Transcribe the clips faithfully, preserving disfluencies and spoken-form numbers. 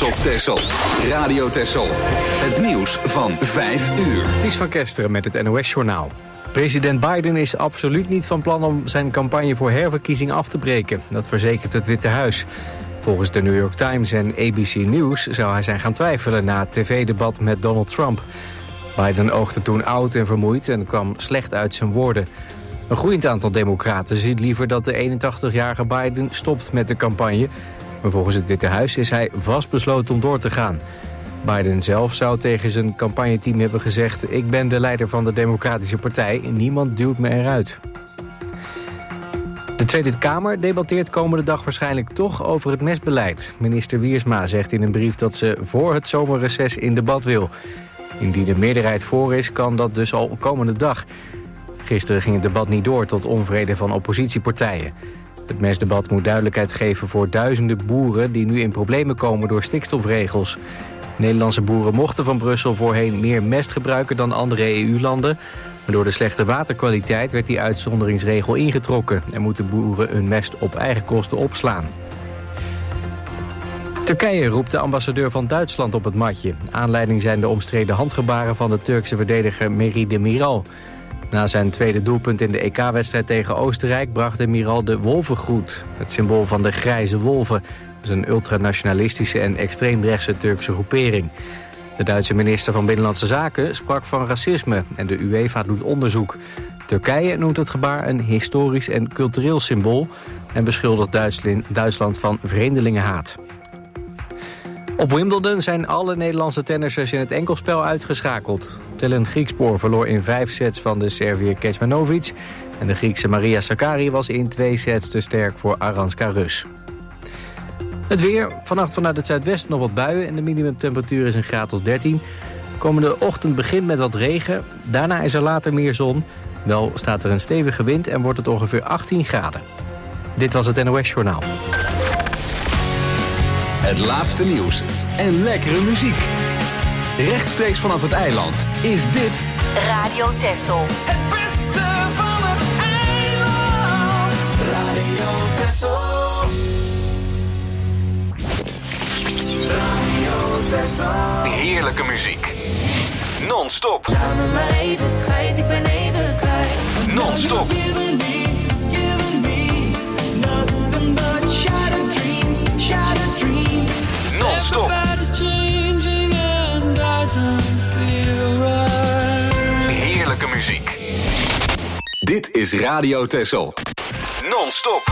Trots op Texel. Radio Texel. Het nieuws van vijf uur. Ties van Kesteren met het N O S-journaal. President Biden is absoluut niet van plan om zijn campagne voor herverkiezing af te breken. Dat verzekert het Witte Huis. Volgens de New York Times en A B C News zou hij zijn gaan twijfelen na het tv-debat met Donald Trump. Biden oogde toen oud en vermoeid en kwam slecht uit zijn woorden. Een groeiend aantal democraten ziet liever dat de eenentachtigjarige Biden stopt met de campagne. Maar volgens het Witte Huis is hij vastbesloten om door te gaan. Biden zelf zou tegen zijn campagneteam hebben gezegd: ik ben de leider van de Democratische Partij en niemand duwt me eruit. De Tweede Kamer debatteert komende dag waarschijnlijk toch over het mestbeleid. Minister Wiersma zegt in een brief dat ze voor het zomerreces in debat wil. Indien de meerderheid voor is, kan dat dus al komende dag. Gisteren ging het debat niet door tot onvrede van oppositiepartijen. Het mestdebat moet duidelijkheid geven voor duizenden boeren die nu in problemen komen door stikstofregels. Nederlandse boeren mochten van Brussel voorheen meer mest gebruiken dan andere E U-landen. Maar door de slechte waterkwaliteit werd die uitzonderingsregel ingetrokken en moeten boeren hun mest op eigen kosten opslaan. Turkije roept de ambassadeur van Duitsland op het matje. Aanleiding zijn de omstreden handgebaren van de Turkse verdediger Merih Demiral. Na zijn tweede doelpunt in de E K-wedstrijd tegen Oostenrijk bracht Demiral de wolvengroet, het symbool van de grijze wolven. Dat is een ultranationalistische en extreemrechtse Turkse groepering. De Duitse minister van Binnenlandse Zaken sprak van racisme en de UEFA doet onderzoek. Turkije noemt het gebaar een historisch en cultureel symbool en beschuldigt Duitsland van vreemdelingenhaat. Op Wimbledon zijn alle Nederlandse tennissers in het enkelspel uitgeschakeld. Tellen Griekspoor verloor in vijf sets van de Serviër Kecmanovic en de Griekse Maria Sakkari was in twee sets te sterk voor Aranska Rus. Het weer, vannacht vanuit het zuidwesten nog wat buien en de minimumtemperatuur is een graad of dertien. Komende ochtend begint met wat regen, daarna is er later meer zon. Wel staat er een stevige wind en wordt het ongeveer achttien graden. Dit was het N O S-journaal. Het laatste nieuws en lekkere muziek. Rechtstreeks vanaf het eiland is dit Radio Texel. Het beste van het eiland. Radio Texel. Radio Texel. Heerlijke muziek. Non-stop. Laat me maar even kwijt, ik ben even kwijt. Non-stop. Giving me, giving me nothing but shattered dreams, shattered dreams. Non-stop. Everybody's changing and I don't feel right. Heerlijke muziek. Dit is Radio Texel. Non-stop.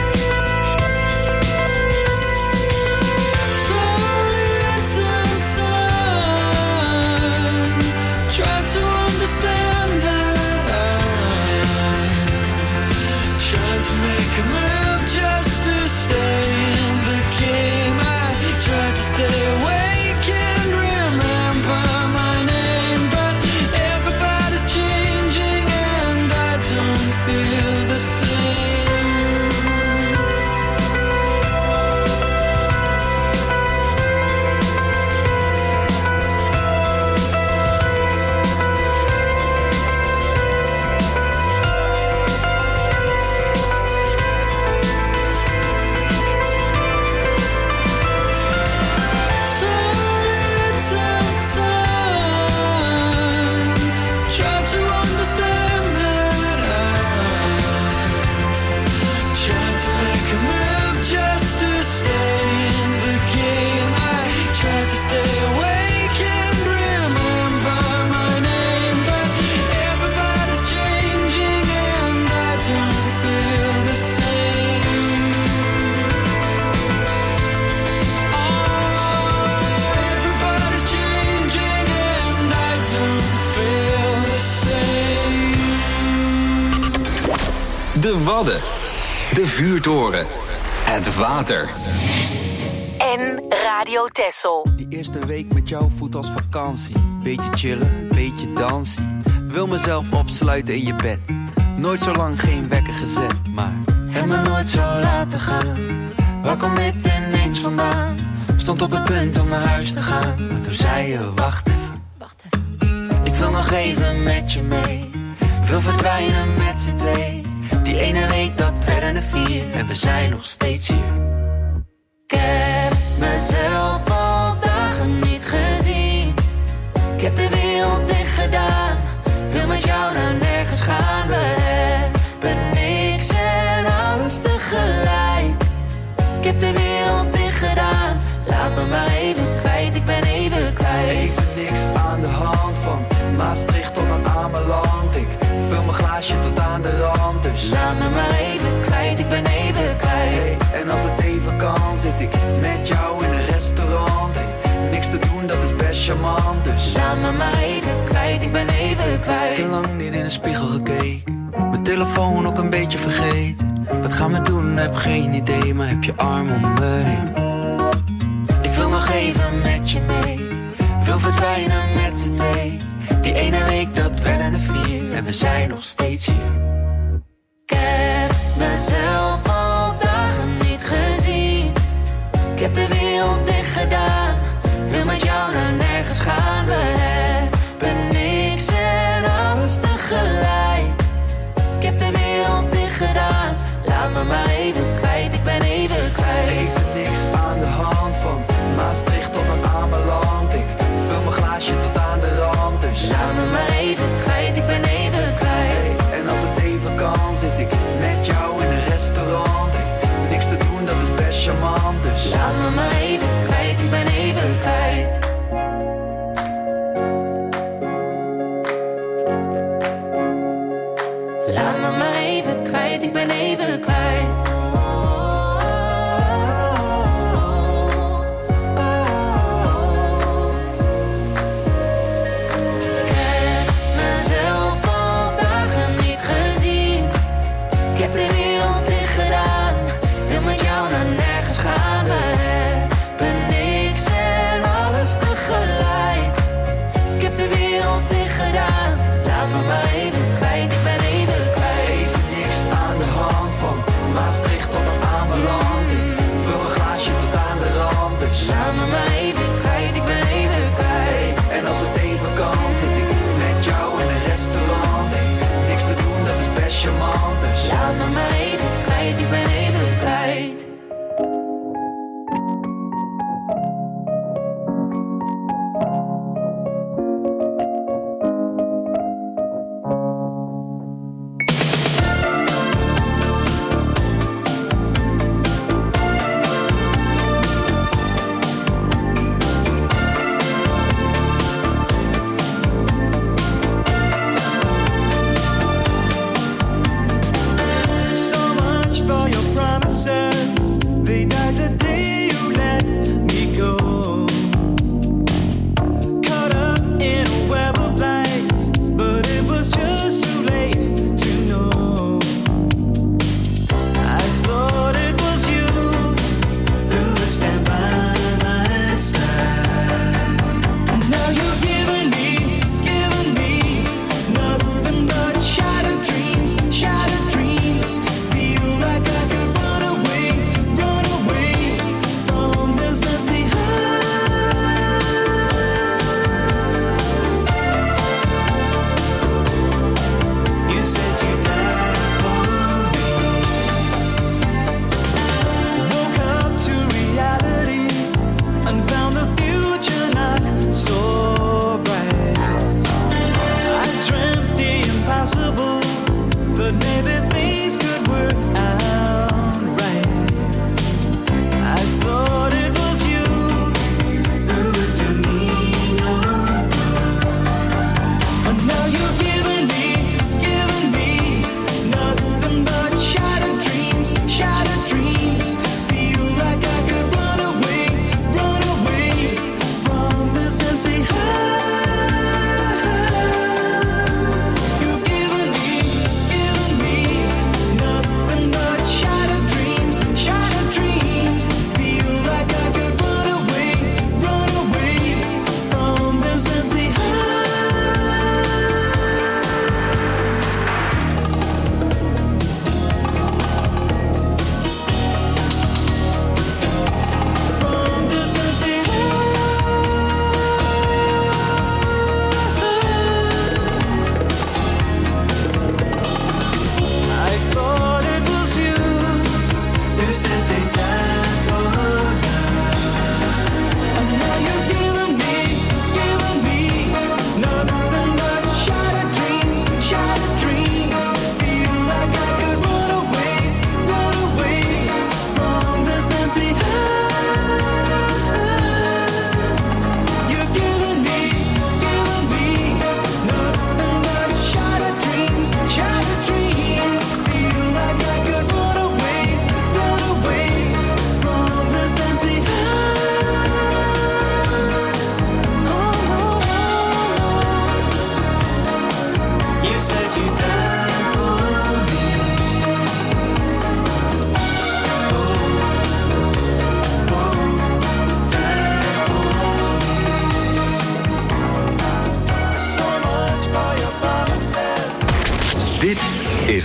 So De Wadden. De Vuurtoren. Het water. En Radio Texel. Die eerste week met jou voelt als vakantie. Beetje chillen, beetje dansen. Wil mezelf opsluiten in je bed. Nooit zo lang geen wekker gezet, maar heb me nooit zo laten gaan. Waar komt dit ineens vandaan? Stond op het punt om naar huis te gaan, maar toen zei je wacht even. Wacht even. Ik wil nog even met je mee. Wil verdwijnen met z'n twee. Die ene week dat werden er vier en we zijn nog steeds hier. Ik heb mezelf al dagen niet gezien. Ik heb de wereld dicht gedaan. Wil met jou naar nergens gaan. We hebben niks en alles tegelijk. Ik heb de wereld dicht gedaan. Laat me maar even kwijt, ik ben even kwijt. Even niks aan de hand van Maastricht tot aan Ameland. Ik vul mijn glaasje tot aan de rand. Dus laat me maar even kwijt, ik ben even kwijt. Hey, en als het even kan zit ik met jou in een restaurant. Hey, niks te doen, dat is best charmant. Dus laat me maar even kwijt, ik ben even kwijt. Ik heb lang niet in een spiegel gekeken. Mijn telefoon ook een beetje vergeten. Wat gaan we doen, heb geen idee. Maar heb je arm om me heen. Ik wil nog even met je mee. Wil verdwijnen met z'n twee. Die ene week dat werden er vier en we zijn nog steeds hier. Ik heb mezelf al dagen niet gezien. Ik heb de wereld dicht gedaan. Wil met jou naar nergens gaan. We hebben niks en alles tegelijk. Ik heb de wereld dicht gedaan. Laat me maar even kwijt, ik ben even kwijt. Even niks aan de hand van Maastricht tot aan Ameland. Ik vul mijn glaasje tot aan de rand. Dus laat me maar even kwijt, ik ben even kwijt. Hey, en als het even kan zit ik met jou in een restaurant. Hey, niks te doen, dat is best charmant. Dus laat me maar even kwijt, ik ben even kwijt. Laat me maar even kwijt, ik ben even kwijt. Ik heb mezelf al dagen niet gezien. Ik heb de wereld dicht gedaan. Wil met jou naar nergens gaan. We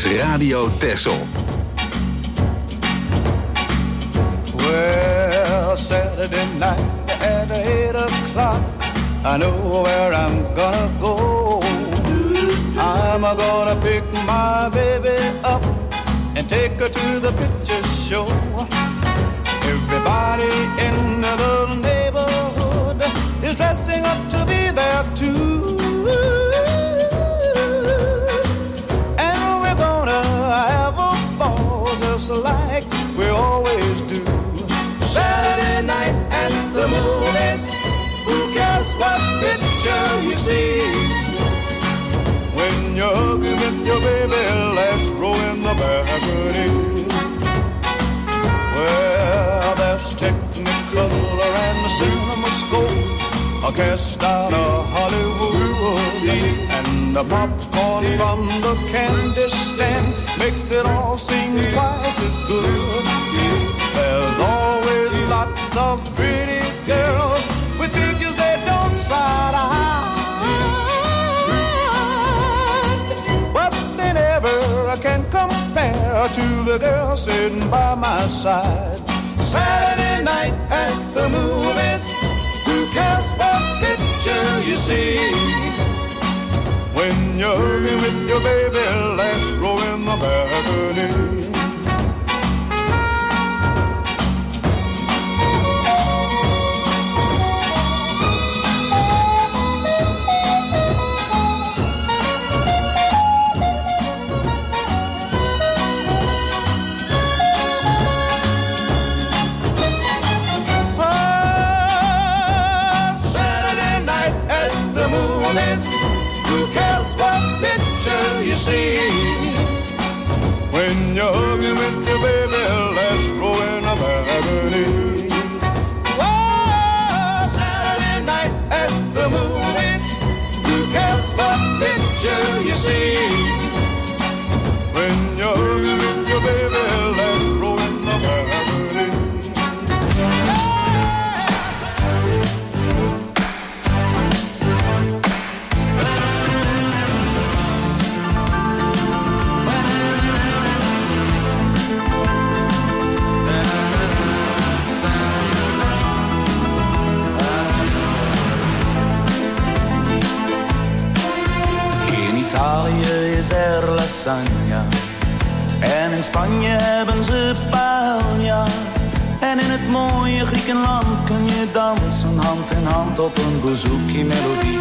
Radio Texel. Well, Saturday night at eight o'clock, I know where I'm gonna go. I'm gonna pick my baby up and take her to the picture show. Everybody in the neighborhood is dressing up to be there too. And we're gonna have a ball just like we always do. Saturday night at the movies, who cares what picture you see? When you're hugging with your baby, last row in the balcony. Well, there's Technicolor and the CinemaScope, a cast out of Hollywood, and the popcorn from the candy stand makes it all seem twice as good. There's always lots of pretty girls with figures they don't try to hide, but they never can compare to the girl sitting by my side. Saturday night at the movies, who cares what picture you see? When you're hugging with your baby, last row in the balcony. Who cares what picture you see? When you're hugging with your baby, let's roll in a balcony. Whoa, Saturday night at the movies. Who cares what picture you see? When you're hugging with your baby, let's roll in a balcony. Is er lasagna en in Spanje hebben ze paella. En in het mooie Griekenland kun je dansen hand in hand op een bouzouki melodie.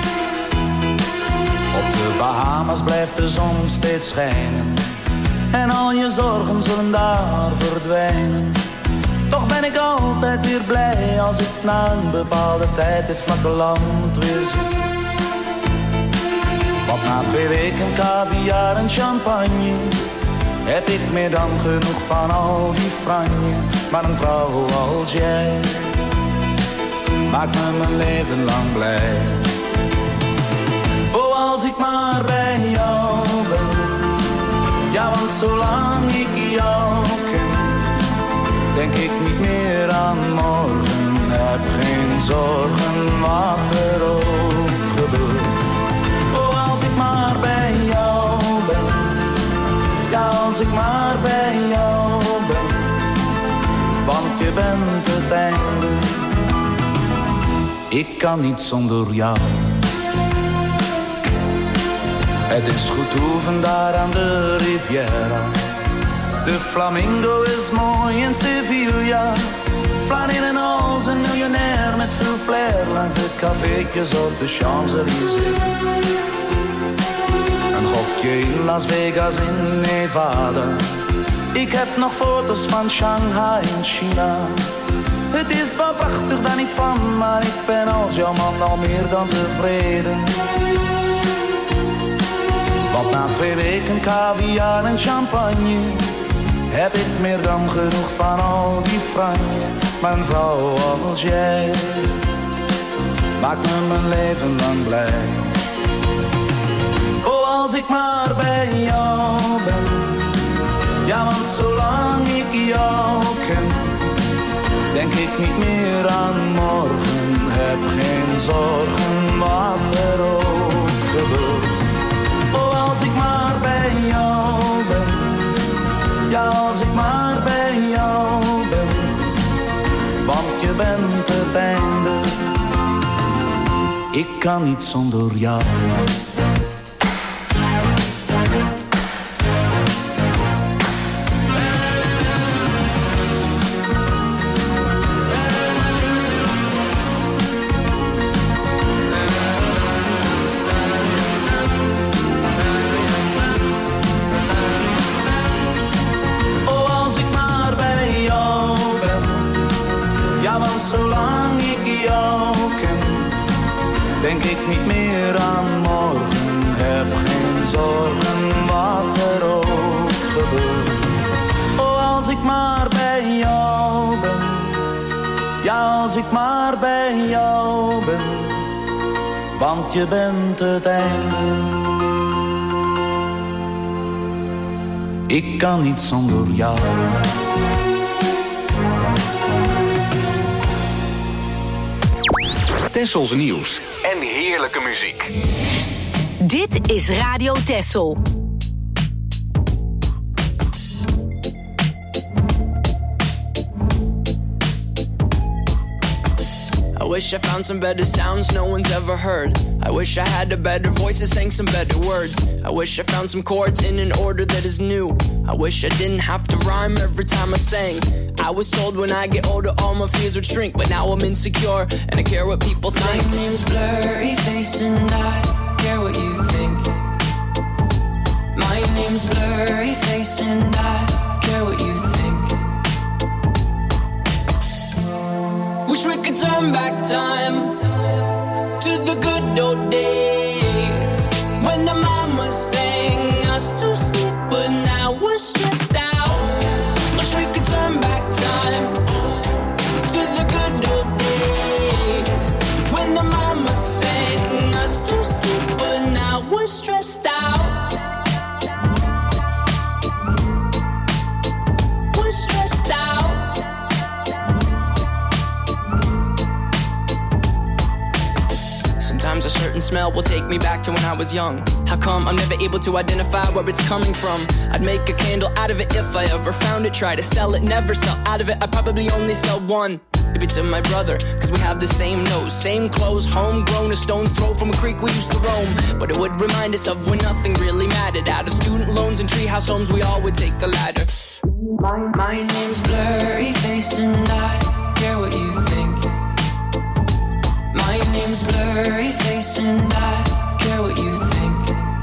Op de Bahamas blijft de zon steeds schijnen en al je zorgen zullen daar verdwijnen. Toch ben ik altijd weer blij als ik na een bepaalde tijd dit vlakke land weer zie. Want na twee weken caviar en champagne heb ik meer dan genoeg van al die franje. Maar een vrouw als jij maakt me mijn leven lang blij. Oh, als ik maar bij jou ben. Ja, want zolang ik jou ken, denk ik niet meer aan morgen. Heb geen zorgen wat er ook gebeurt. Als ik maar bij jou ben, ja, als ik maar bij jou ben, want je bent het einde. Ik kan niet zonder jou. Het is goed oefen daar aan de Riviera. De flamingo is mooi in Sevilla. Flanin en als een miljonair met veel flair langs de cafeetjes op de Champs-Élysées. Een gokje in Las Vegas in Nevada. Ik heb nog foto's van Shanghai in China. Het is wel prachtig, daar niet van, maar ik ben als jouw man al meer dan tevreden. Want na twee weken caviar en champagne heb ik meer dan genoeg van al die franje. Mijn vrouw als jij maakt me mijn leven lang blij. Oh, als ik maar bij jou ben. Ja, want zolang ik jou ken, denk ik niet meer aan morgen. Heb geen zorgen wat er ook gebeurt. Oh, als ik maar bij jou kan niet zonder jou. Zolang ik jou ken, denk ik niet meer aan morgen. Heb geen zorgen wat er ook gebeurt. Oh, als ik maar bij jou ben. Ja, als ik maar bij jou ben. Want je bent het einde. Ik kan niet zonder jou. Tessels nieuws en heerlijke muziek. Dit is Radio Tessel. I wish I found some better sounds no one's ever heard. I wish I had a better voice that sang some better words. I wish I found some chords in an order that is new. I wish I didn't have to rhyme every time I sang. I was told when I get older all my fears would shrink, but now I'm insecure and I care what people think. My name's Blurry Face and I care what you think. My name's Blurry Face and I care what you think. Wish we could turn back time to the good old days when the mama sang us to sleep, but now we're stressed out. Wish we could turn back time to the good old days when the mama sang us to sleep, but now we're stressed out. We're stressed out. Sometimes a certain smell will take me back to when I was young. How come I'm never able to identify where it's coming from? I'd make a candle out of it if I ever found it. Try to sell it, never sell out of it. I'd probably only sell one. Maybe to my brother, cause we have the same nose, same clothes, homegrown, a stone's throw from a creek we used to roam. But it would remind us of when nothing really mattered. Out of student loans and treehouse homes, we all would take the ladder. My, my name's Blurry Face and I care what you think. My name's Blurry Face and I care what you think.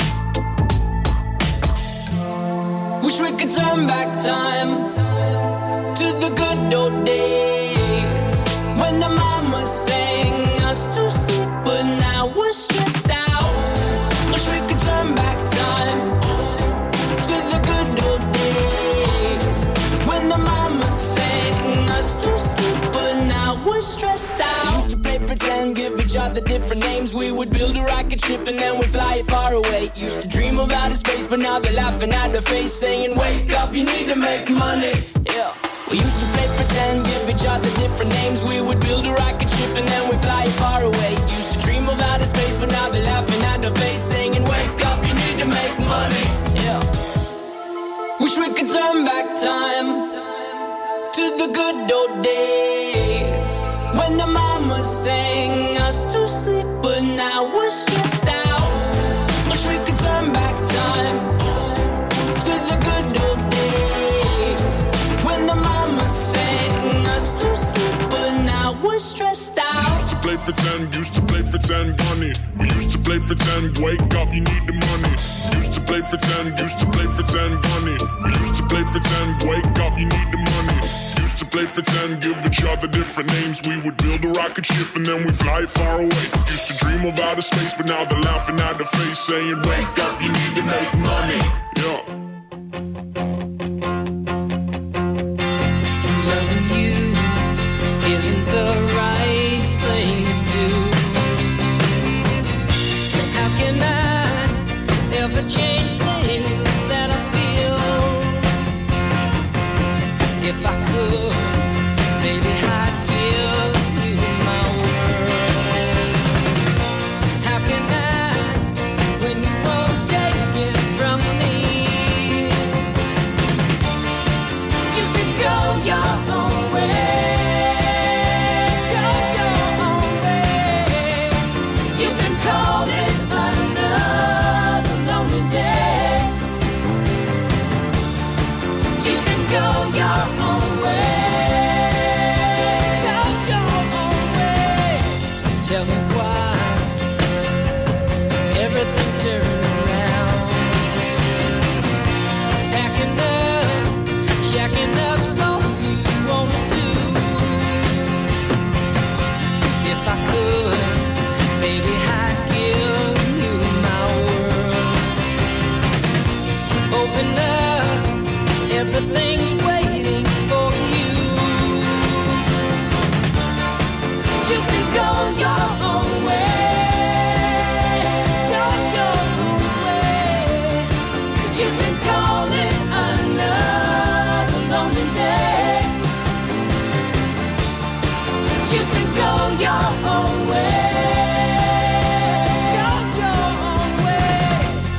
Wish we could turn back time to the good old days when the mama sang us to sleep, but now we're stressed out. Wish we could turn back time to the good old days when the mama sang us to sleep, but now we're stressed out. Used to play pretend, give each other different names. We would build a rocket ship and then we'd fly it far away. Used to dream of outer space, but now they're laughing at the face, saying, wake up, you need to make money. Yeah. We used to play pretend, give each other different names. We would build a rocket ship and then we'd fly it far away. Used to dream of outer space, but now they're laughing at the face, saying, wake up, you need to make money. Yeah. Wish we could turn back time to the good old days when the mama sang us to sleep, but now we're stressed out. Wish we could turn back time to the good old days when the mama sang us to sleep, but now we're stressed out. We used to play pretend, used to play pretend, bunny. We used to play pretend, wake up, you need the money. Used to play pretend, used to play pretend, bunny. We used to play pretend, wake up, you need the money. Used to play pretend, give each other different names. We would build a rocket ship and then we fly far away. Used to dream of outer space, but now they're laughing at the face, saying, wake up, you need to make money. Yeah. Loving you isn't the right thing to do. And how can I ever change things that I feel? If I could, baby, I'd give you my world. How can I, when you won't take it from me? You can go your own way. Go your own way. You can You can go your own way. Go your own way.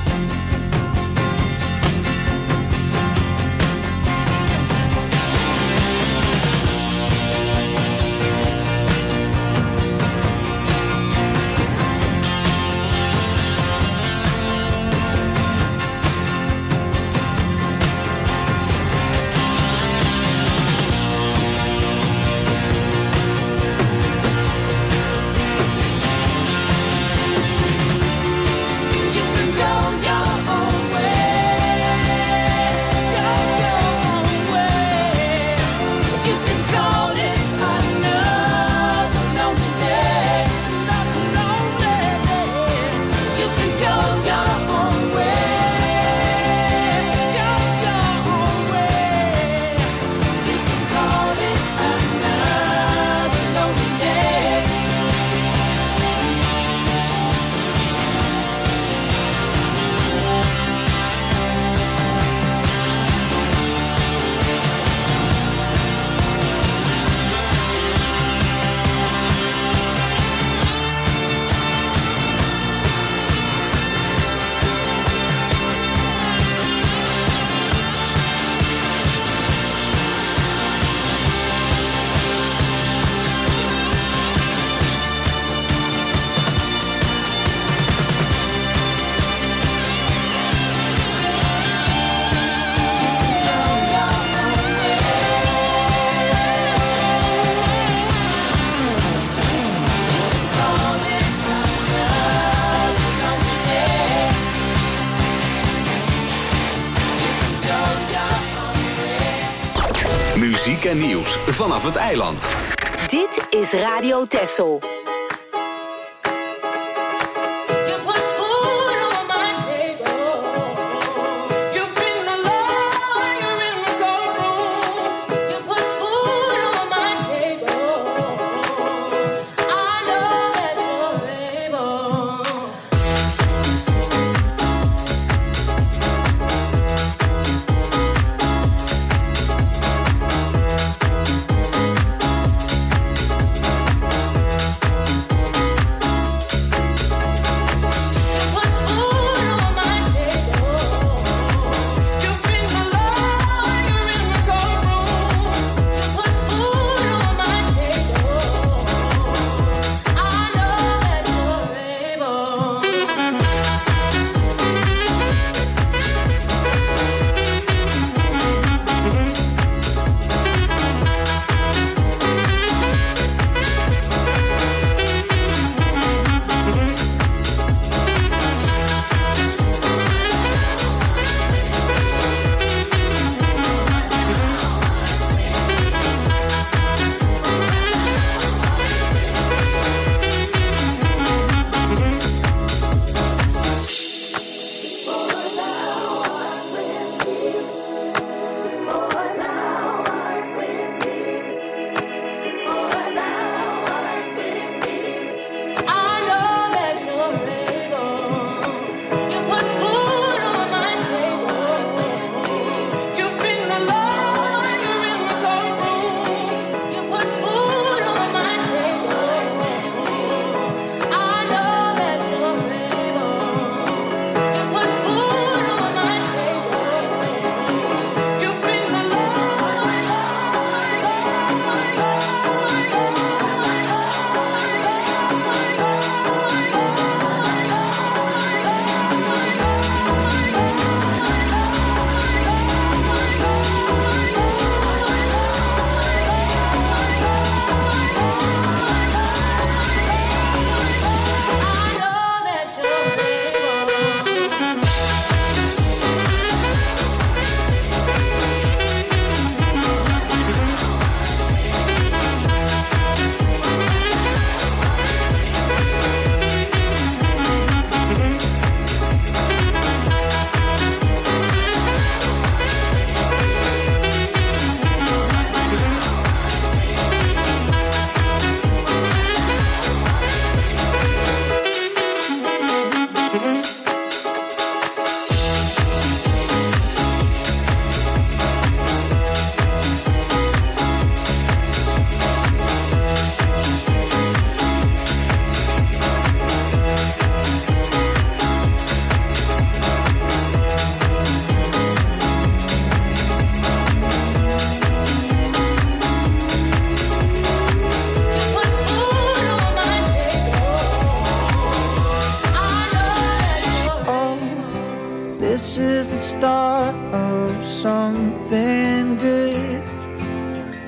You can go your own way. Go your own way. You can call it another lonely day. Another lonely day. You can go your own way. Go your own way. You can call it another lonely day. Muziek en nieuws vanaf het eiland. Dit is Radio Texel. You put food on my table. You bring the love, you're in the cold room. You put food on my table. I know that you're able.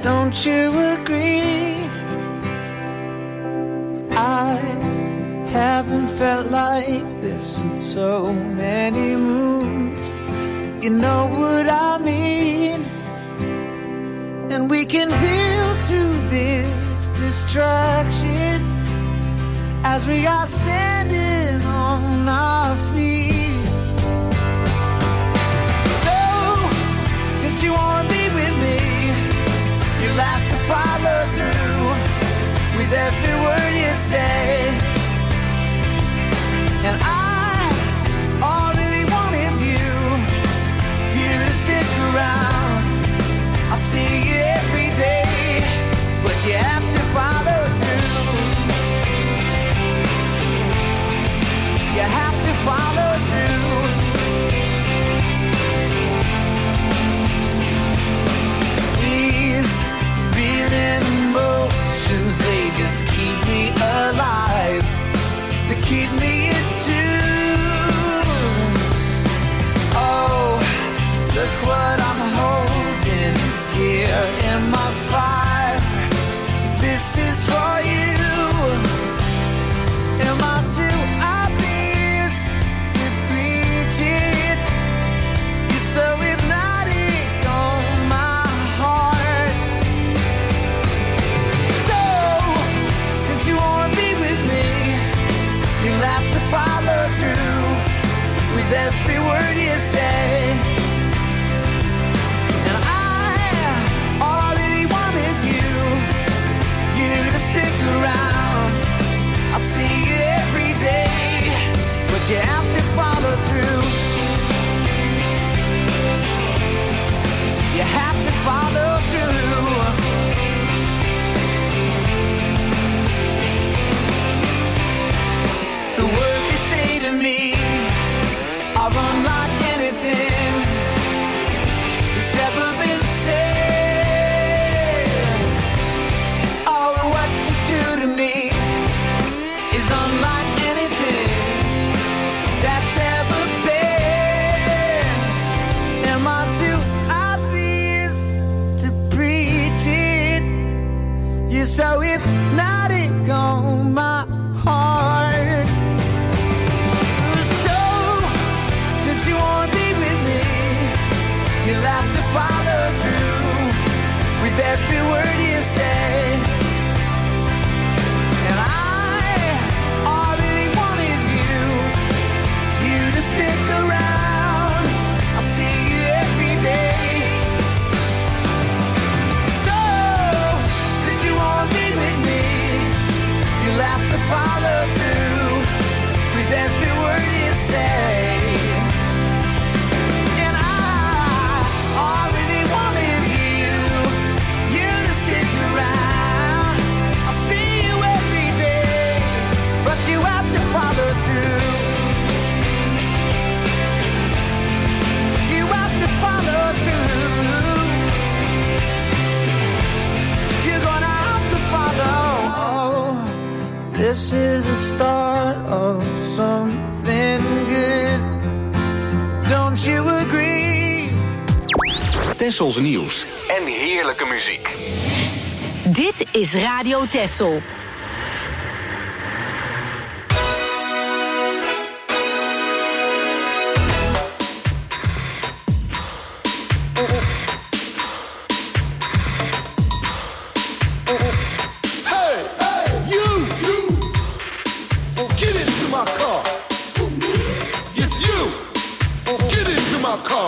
Don't you agree? I haven't felt like this in so many moons. You know what I mean? And we can build through this destruction as we are standing on our feet. So, since you wanna be with me, you'll have to follow through with every word you say. And I, all I really want is you, you to stick around. I'll see you every day, but you have to follow through. You have to follow through. These reeling emotions, they just keep me alive. They keep me in tune. Oh, look what I'm holding here in my fire. This is for you. Am I too obvious to preach it? You're so hypnotic on my heart. So, since you wanna be with me, you'll have to follow through with every word you say. And I, all I really want is you, you to stick around. I'll see you every day, but you have to follow through. You have to follow through. The words you say to me are unlike anything that's ever been said. Oh, and what you do to me is unlike anything that's ever been. Am I too obvious to preach it? You're so hypnotic on my heart. So, since you wanna be with me, you'll have to follow through with every word you say. And I, all I really want is you, you to stick around. I'll see you every day. So, since you wanna be with me, you'll have to follow through with every word you say. And I, all I really want is you, you to stick around. I'll see you every day, but you have to follow through. You have to follow through. You're gonna have to follow. This is the start of something good. Don't you agree? Tessels nieuws en heerlijke muziek. Dit is Radio Tessel. Hey, hey, you, you, well, get into my car. Yes, you, get into my car.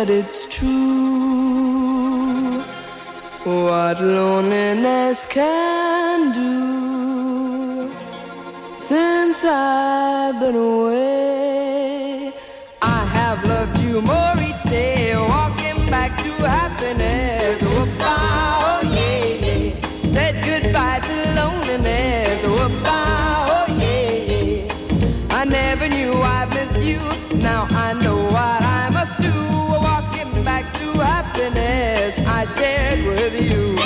but it's true. What loneliness can do. Since I've been away, I have loved you more each day, walking back to happiness. Whoop-ah, oh yeah, yeah. Said goodbye to loneliness. Whoop-ah, oh yeah, yeah. I never knew I'd miss you. Now I know what I must do. Walking back to happiness I shared with you.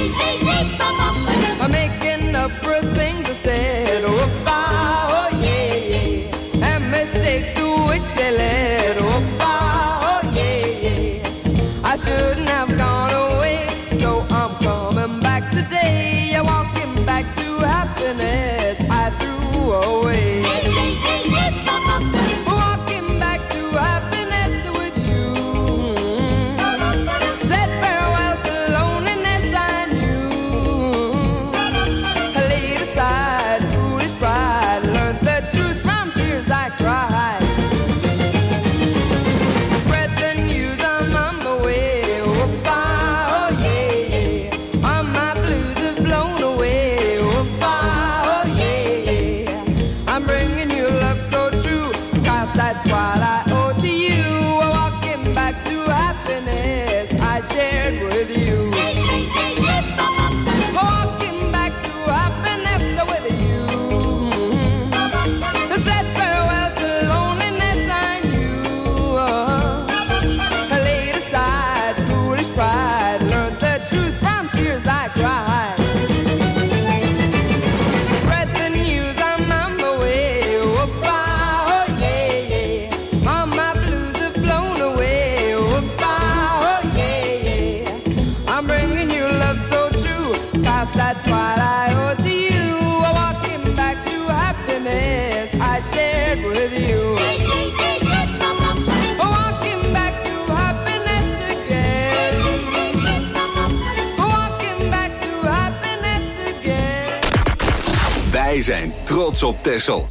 I'm making up for things I said. Whoop-ah, oh yeah, yeah. And mistakes to which they led. Whoop-ah, oh yeah, yeah. I shouldn't have gone away, so I'm coming back today. Walking back to happiness I threw away. Walking back to happiness with you. Said farewell to loneliness I knew. I laid aside foolish pride, learned the truth from tears I cried. Spread the news, I'm on my way. Whoop-ah, oh yeah, yeah. All my blues have blown away. Whoop-ah, oh yeah, yeah. I'm bringing you love so true, 'cause that's what I owe to you. Walking back to happiness I shared with you. Walking back to happiness with you. I said farewell to loneliness I knew. I laid aside foolish pride, learned the truth from tears I cried. Spread the news, I'm on my way. Whoop-ah, oh yeah, yeah. All my blues have blown away. Whoop-ah, oh yeah, yeah. I'm bringing you love so true, 'cause that's what I owe to you. Walking back to happiness I shared with you. Walking back to happiness again. Walking back to happiness again. Wij zijn trots op Texel.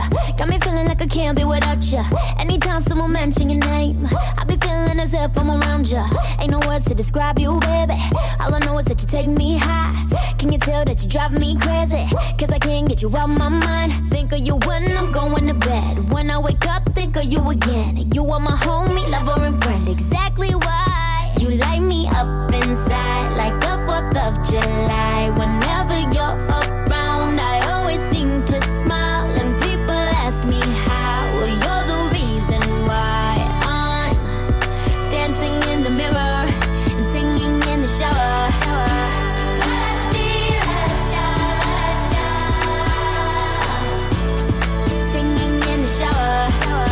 Got me feeling like I can't be without you. Anytime someone mention your name, I be feeling as if I'm around you. Ain't no words to describe you, baby. All I know is that you take me high. Can you tell that you drive me crazy? Cause I can't get you out my mind. Think of you when I'm going to bed. When I wake up, think of you again. You are my homie, lover and friend. Exactly why you light me up inside like the fourth of July. Whenever you're around, I always seem to smile. And people ask me how. Well, you're the reason why I'm dancing in the mirror and singing in the shower. Singing in the shower.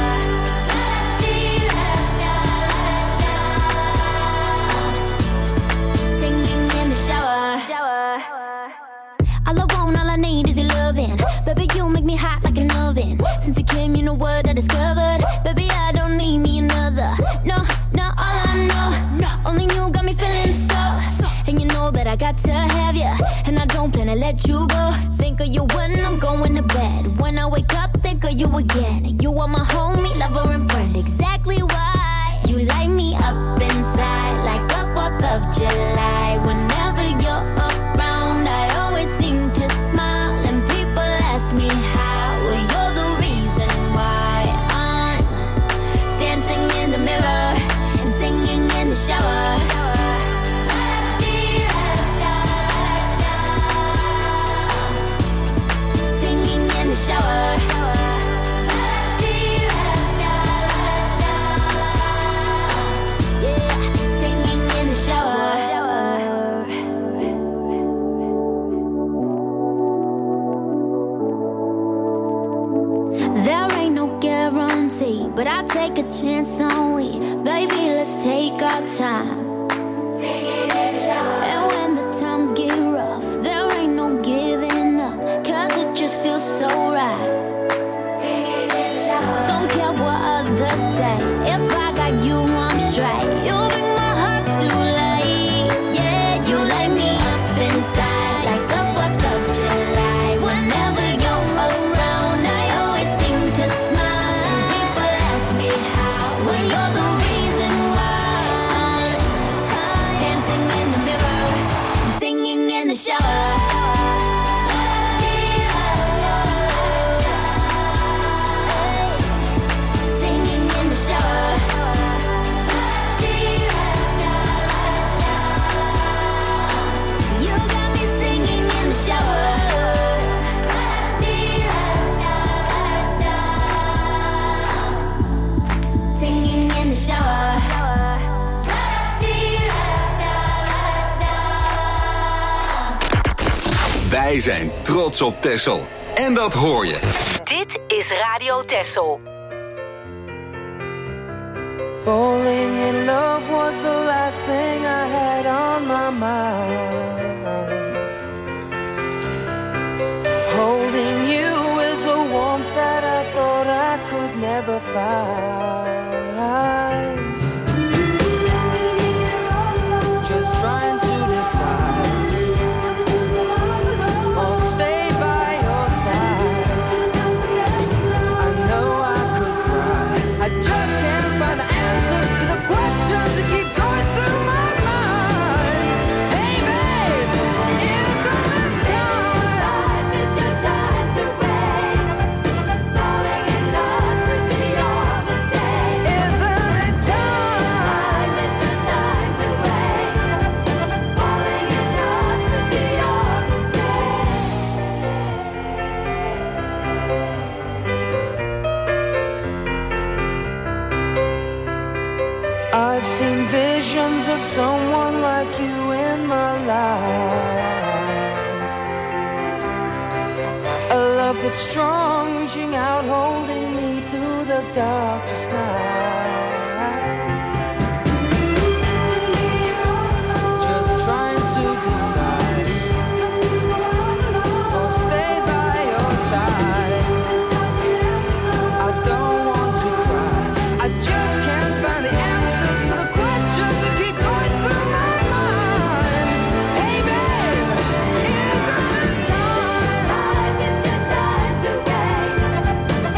All I want, all I need is your loving. Baby, you make me hot like an oven. Since you came, you know what I discovered. Baby, I don't need me another. No, no, all I know, only you got me feeling so. And you know that I got to have you, and I don't plan to let you go. Think of you when I'm going to bed. When I wake up, think of you again. You are my homie, lover and friend. Exactly why you light me up inside like the fourth of July. Whenever you're around, I always seem to smile. And people ask me how. Well, you're the reason why I'm dancing in the mirror and singing in the shower. Singing in the shower. But I'll take a chance on we. Baby, let's take our time. And when the times get rough, there ain't no giving up. Cause it just feels so right. Don't care what others say. If I got you, I'm straight. You bring my heart to life. Yeah, you light me up inside like the fourth of July. Whenever you're around, I always seem to smile. Well, you're the reason why I'm dancing in the mirror and singing in the shower. Singing in the shower. You got me singing in the shower. Singing in the shower. Wij zijn trots op Texel. En dat hoor je. Dit is Radio Texel. Falling in love was the last thing I had on my mind. Holding you is a warmth that I thought I could never find. Just trying to decide or stay by your side. I know I could cry. I just can't find the answer to the questions that keep going through my mind. Hey babe, isn't it time? It's your time to wait. Falling in love could be your mistake. Isn't it time? It's your time to wait. Falling in love could be your mistake. I've seen visions of someone like you in my life. A love that's strong, reaching out, holding me through the darkest night. Just trying to decide or stay by your side. I don't want to cry. I just can't find the answers to the questions that keep going through my mind. Hey babe, isn't it time? It's your time to wait.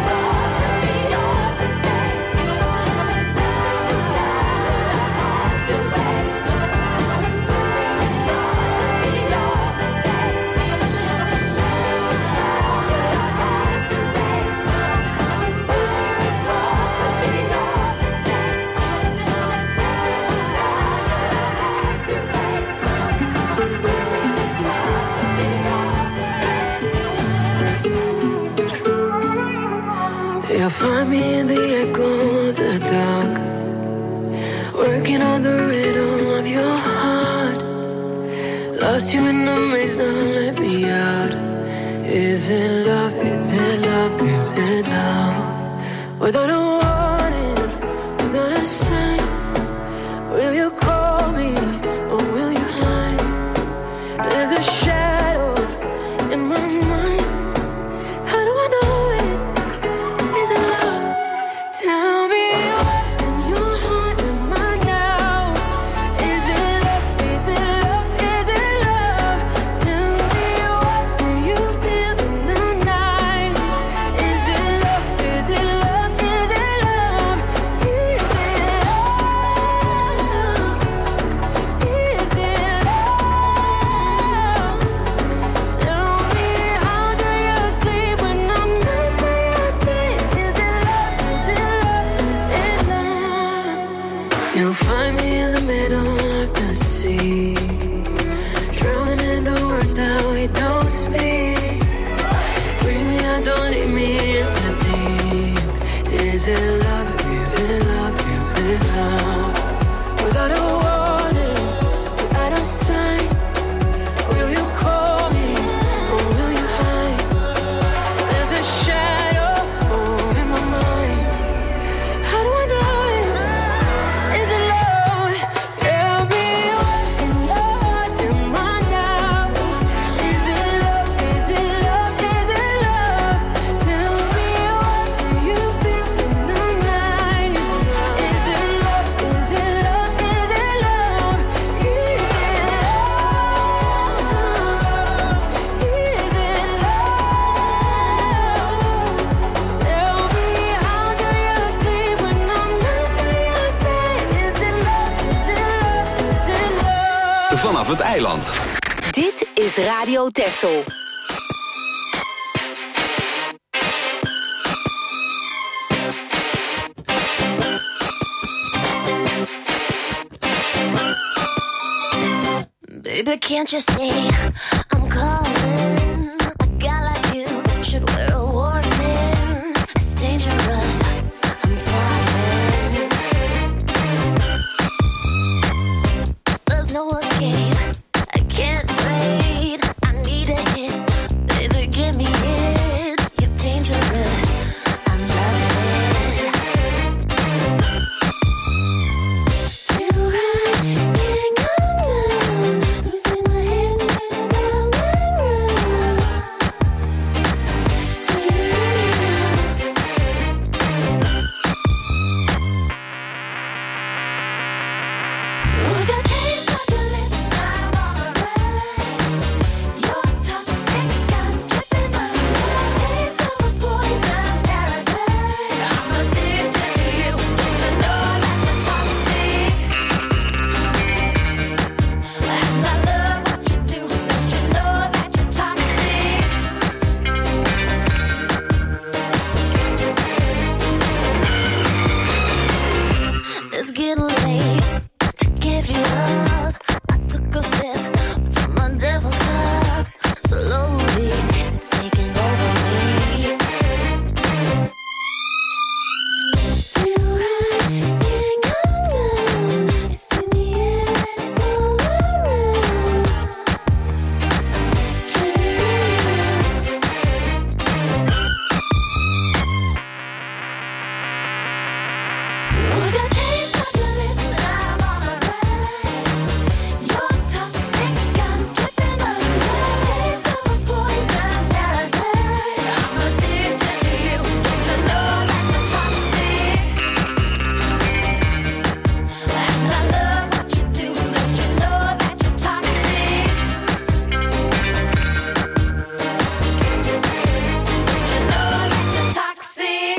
You'll find me in the echo of the dark, working on the rhythm of your heart. Lost you in the maze, now let me out. Is it love, is it love, is it love? Without a warning, without a sign, will you call me or will you hide? There's a shadow in my mind. How do I know it? Is it love? Tell me what in your heart am I now? Is it love? Is it love? Is it love? Tell me what do you feel in the night? Is it love? Is it love? Is it love? Is it love? Is it love? Tell me how do you sleep when I'm not by your side? Is it love? Is it love? Is it love? You'll find me in the middle of the sea, drowning in the words that we don't speak. Bring me out, don't leave me in the deep. Is it love? Is it love? Is it love? Without a warning, without a sign, will you call me or will you hide? There's a shadow oh, in my mind. How do I know it? Is it love? Tell me what in your heart am I now? Is it love? Is it love? Is it love? Tell me what do you feel in the night? Is it love? Is it love? Is it love? Is it love? Is it love? Tell me how do you sleep when I'm not by your side? Is it love? Is it love? Is it love? Vanaf het eiland. Dit is Radio Texel. Baby, can't you see I'm calling? A guy like you should wear a warning. It's dangerous. I'm falling. There's no escape. I can't wait. I need a hit. Baby, give me it. You're dangerous. I'm loving it. Till I can't come down. Losing my head spinning it's getting late to give you up. I took a sip from my devil's cup. Slowly, it's taking over me. Do I can't come down? It's in the air and it's all around. Can you feel it? With a taste of your lips, I'm on a ride. You're toxic, I'm slipping away. Taste of a poison paradise. I'm addicted to you. Don't you know that you're toxic? And I love what you do. Don't you know that you're toxic? Don't you know that you're toxic?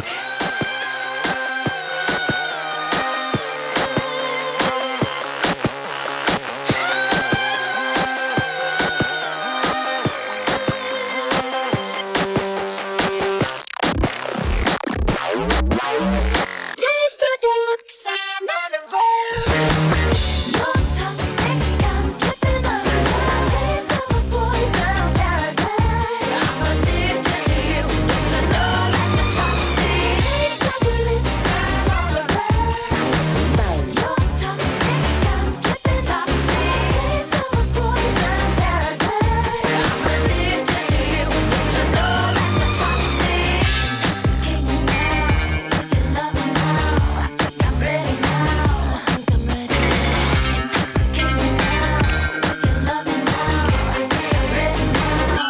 Taste of your lips, I'm on a roll. You're toxic, I'm slipping away. Taste of a poison paradise. I'm addicted to you. Don't you know that you're toxic? Taste of your lips, I'm on a roll. You're toxic, I'm slipping toxic. Taste of a poison paradise. I'm addicted to you. Don't you know that you're toxic? Intoxicate me now with your loving now. I think I'm ready now. I think I'm ready now. Intoxicate me now with your loving now. I think I'm ready now.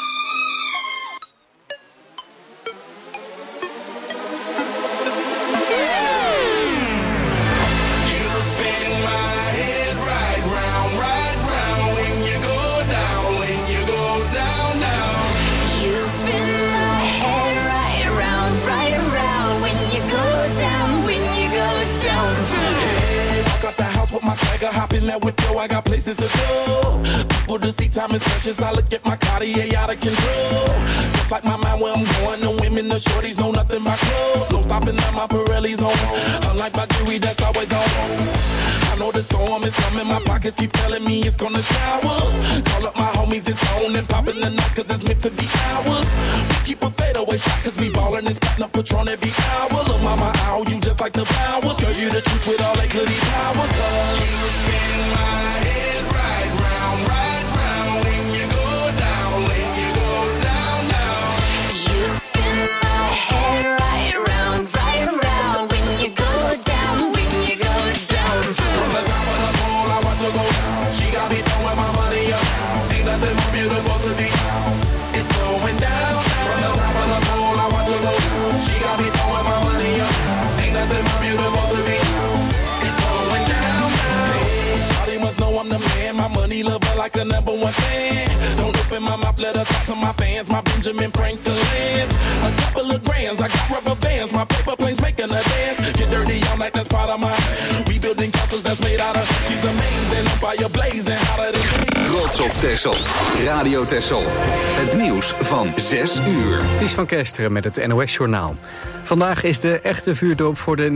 You spin my head right round, right round when you go down, when you go down, down. You spin my head right around, right around when you go down, when you go down, down. Hey, walk out the house with my swagger, hop in that window, I got places to go. People to see, time is precious, I look at my Cartier out of control. Just like my mind where I'm going, the women, the shorties know nothing but clothes. No stopping at my Pirelli's on. Unlike my jewelry, that's always on. I know the storm is coming, my pockets keep telling me it's gonna shower. Call up my homies, it's on and popping the night, cause it's meant to be ours. We keep a fadeaway shot, cause we ballin' and spittin' up Patron every hour. Look, mama, ow, you just like the flowers. Girl, you the truth with all that goody powers. You spin my head right round, right round when you go down, when you go down, down. You spin my head right around, right around when you go down, when you go down, From the top of the pole, I watch her go down. She got me throwing my money up. Ain't nothing more beautiful to me. It's going down. From the top of the pole, I watch her go down. She got me throwing my money up. Ain't nothing more beautiful to me. It's going down. Hey, shawty must know I'm the man. My money lover like the number one fan. Don't open my mouth, let her talk to my fans. My Benjamin Franklin's. A couple of grands, I got rubber bands. My paper planes making a dance. Get dirty all night, that's part of my rebuilding castles that's made out of. She's amazing, on fire blazing, hotter than me. Trots op Texel. Radio Texel. Het nieuws van zes uur. Ties van Kesteren met het N O S-journaal. Vandaag is de echte vuurdoop voor de